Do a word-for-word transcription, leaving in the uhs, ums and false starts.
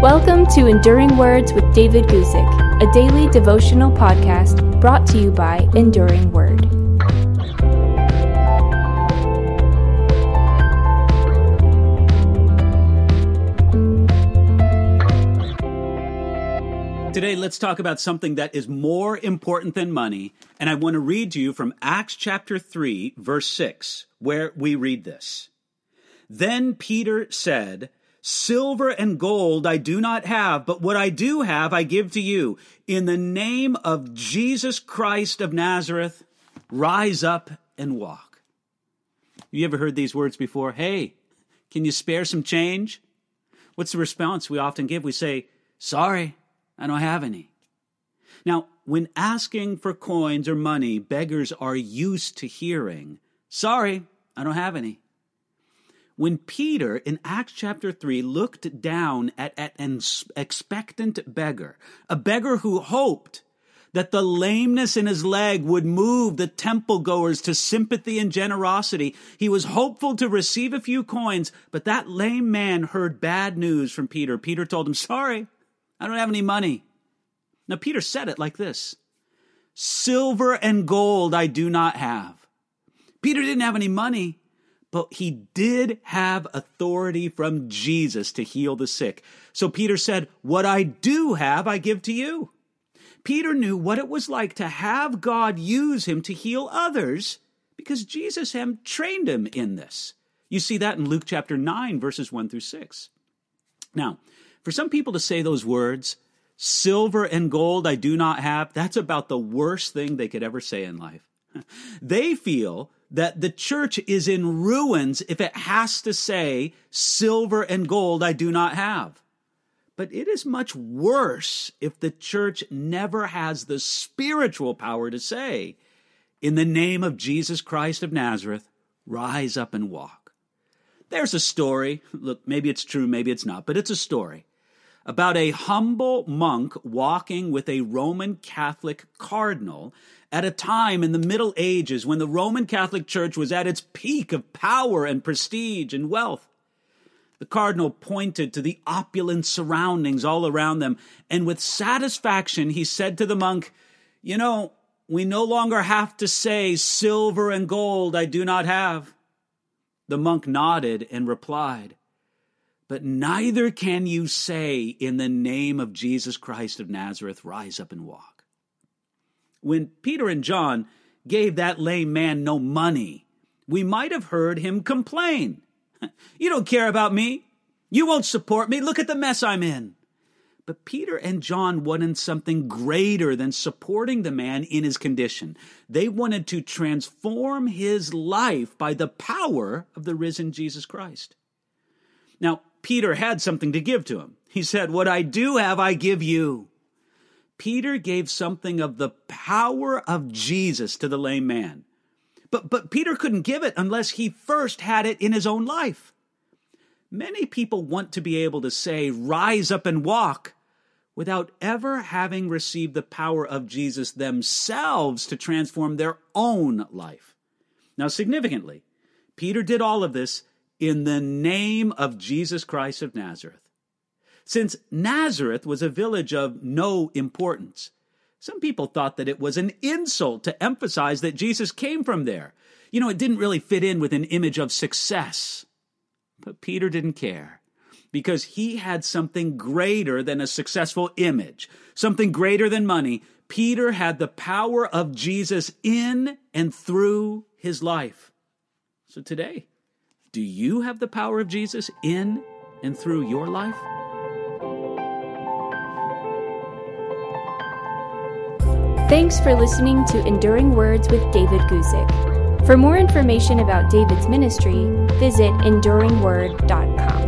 Welcome to Enduring Words with David Guzik, a daily devotional podcast brought to you by Enduring Word. Today, let's talk about something that is more important than money, and I want to read to you from Acts chapter three, verse six, where we read this. Then Peter said, "Silver and gold I do not have, but what I do have I give to you. In the name of Jesus Christ of Nazareth, rise up and walk." You ever heard these words before? Hey, can you spare some change? What's the response we often give? We say, sorry, I don't have any. Now, when asking for coins or money, beggars are used to hearing, sorry, I don't have any. When Peter, in Acts chapter three, looked down at, at an expectant beggar, a beggar who hoped that the lameness in his leg would move the temple goers to sympathy and generosity, he was hopeful to receive a few coins, but that lame man heard bad news from Peter. Peter told him, sorry, I don't have any money. Now, Peter said it like this, silver and gold I do not have. Peter didn't have any money, but he did have authority from Jesus to heal the sick. So Peter said, what I do have, I give to you. Peter knew what it was like to have God use him to heal others because Jesus had trained him in this. You see that in Luke chapter nine, verses one through six. Now, for some people to say those words, silver and gold I do not have, that's about the worst thing they could ever say in life. They feel that the church is in ruins if it has to say, silver and gold I do not have. But it is much worse if the church never has the spiritual power to say, in the name of Jesus Christ of Nazareth, rise up and walk. There's a story, look, maybe it's true, maybe it's not, but it's a story about a humble monk walking with a Roman Catholic cardinal at a time in the Middle Ages when the Roman Catholic Church was at its peak of power and prestige and wealth. The cardinal pointed to the opulent surroundings all around them, and with satisfaction he said to the monk, you know, we no longer have to say silver and gold I do not have. The monk nodded and replied, but neither can you say in the name of Jesus Christ of Nazareth, rise up and walk. When Peter and John gave that lame man no money, we might have heard him complain. You don't care about me. You won't support me. Look at the mess I'm in. But Peter and John wanted something greater than supporting the man in his condition. They wanted to transform his life by the power of the risen Jesus Christ. Now, Peter had something to give to him. He said, what I do have, I give you. Peter gave something of the power of Jesus to the lame man. But, but Peter couldn't give it unless he first had it in his own life. Many people want to be able to say, rise up and walk, without ever having received the power of Jesus themselves to transform their own life. Now, significantly, Peter did all of this in the name of Jesus Christ of Nazareth. Since Nazareth was a village of no importance, some people thought that it was an insult to emphasize that Jesus came from there. You know, it didn't really fit in with an image of success. But Peter didn't care because he had something greater than a successful image, something greater than money. Peter had the power of Jesus in and through his life. So today, do you have the power of Jesus in and through your life? Thanks for listening to Enduring Words with David Guzik. For more information about David's ministry, visit enduring word dot com.